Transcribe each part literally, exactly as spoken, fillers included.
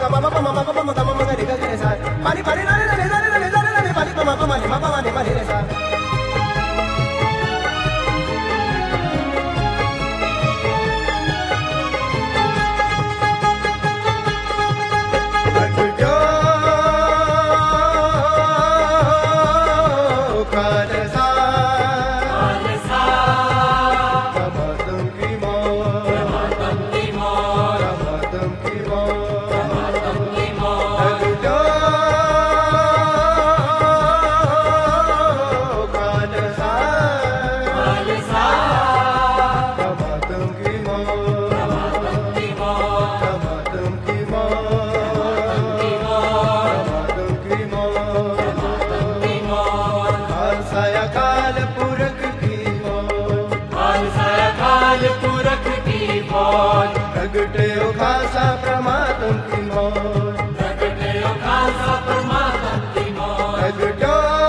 प्रगटे ओ खालसा परमात्म की मौत, प्रगटे ओ खालसा परमात्म की मौत, प्रगटो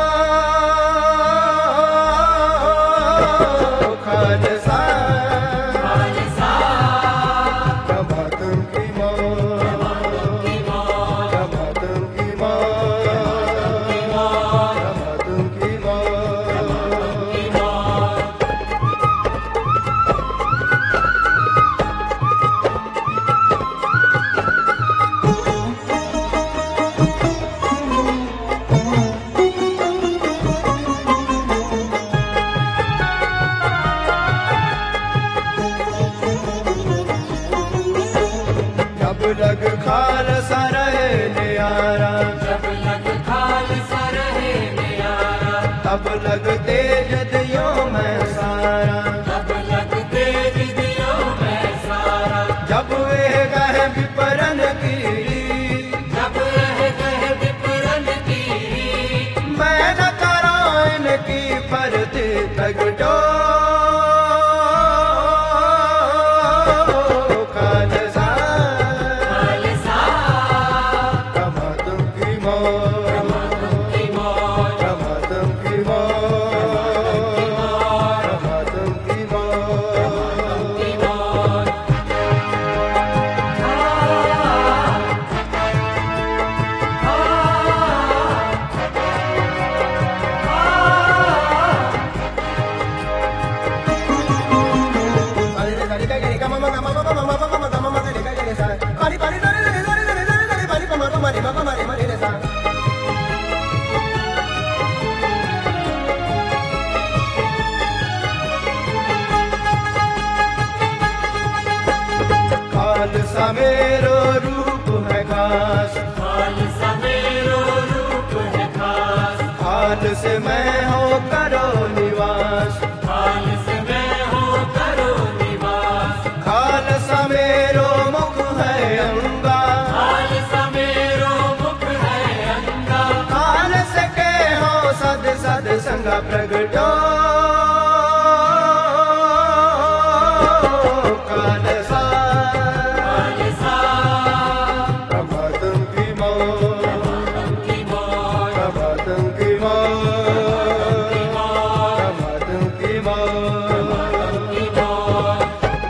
खालसा खालसा परमात्म की मौत, परमात्म की मौत, परमात्म की मौत, परमात्म की मौत, की मौत। जब लग खालसा रहे न्यारा, जब लग खालसा रहे न्यारा, तब लग तेज दियों में सारा, तब लग तेज दियों में सारा, जब वे गह विपरन की, जब रह गए विपरन की, मैं न करां इनकी परती प्रगटो खालसा खालसा परमात्म की मौत, परमात्म की मौत, परमात्म की मौत, परमात्म की मौत, की मौत। खालसा मेरो रूप है खास, खालसा मेरो रूप है खास, खालसे मैं हो करो निवास, खालसा में हो करो निवास, खालसा मेरो मुख है अंगा, खालसा मेरो मुख है अंगा, खालस के हो सद सद संगा प्रगटो खालसा खालसा परमात्म की मौत, परमात्म की मौत, परमात्म की मौत, की मौत, परमात्म की मौत, की मौत।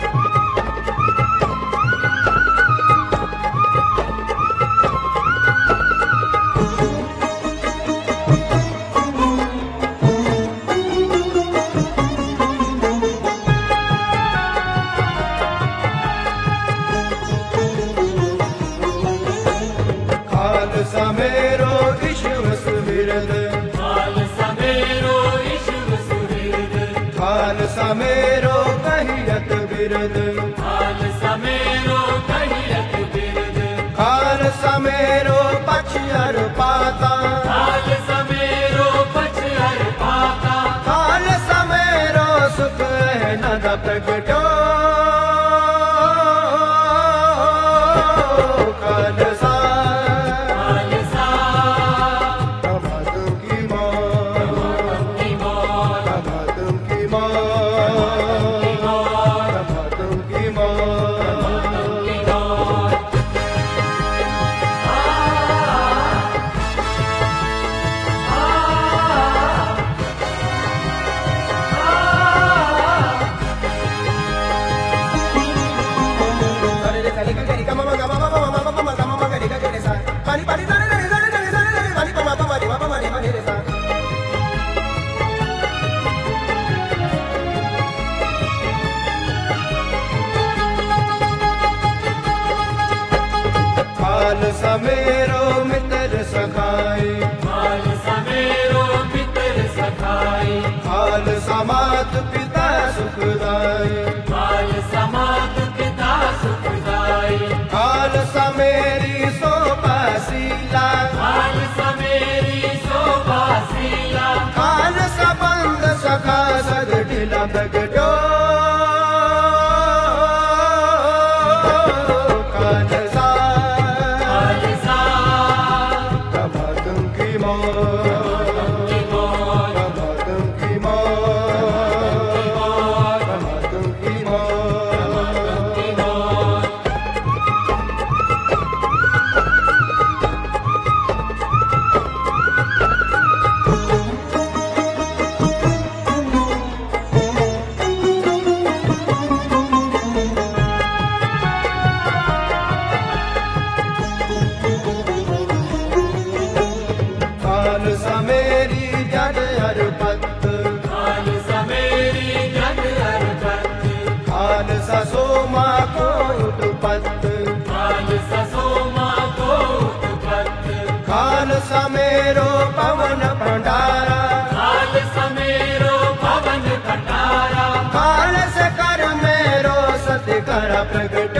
खालसा मेरो ईश्वर सुहृद, खालसा मेरो ईश्वर सुहृद, खालसा मेरो कहियत बिरद, खालसा मेरो कहियत बिरद, खालसा मेरो पछियर पाता, खालसा मेरो पछहर पाता, खालसा मेरो सुख है नद प्रगटो खालसा खालसा परमात्म की मौत, की मौत, परमात्म की मौत, की मौत, परमात्म की मौत, की मौत। काल समेरो मित्र सखाई काल समेरो मित्र सखाई काल समात पिता सुखदाई काल समात पिता सुखदाई काल समेरी शोभाशीला काल समेरी शोभाशीला काल सबंध सखा सद ढिला प्रगटो काल सा काल सा कमातुम की मौत की मौत कमातुम की मौत कमातुम की मौत की मौत काल समेरी जड अरपत काल समेरी जग अर्पत काल ससोमा को उठपत काल ससोमा को उत्पत काल समेरो पवन भंडारा काल समेरो पवन कटारा काल से कर मेरो सत्य कर प्रगट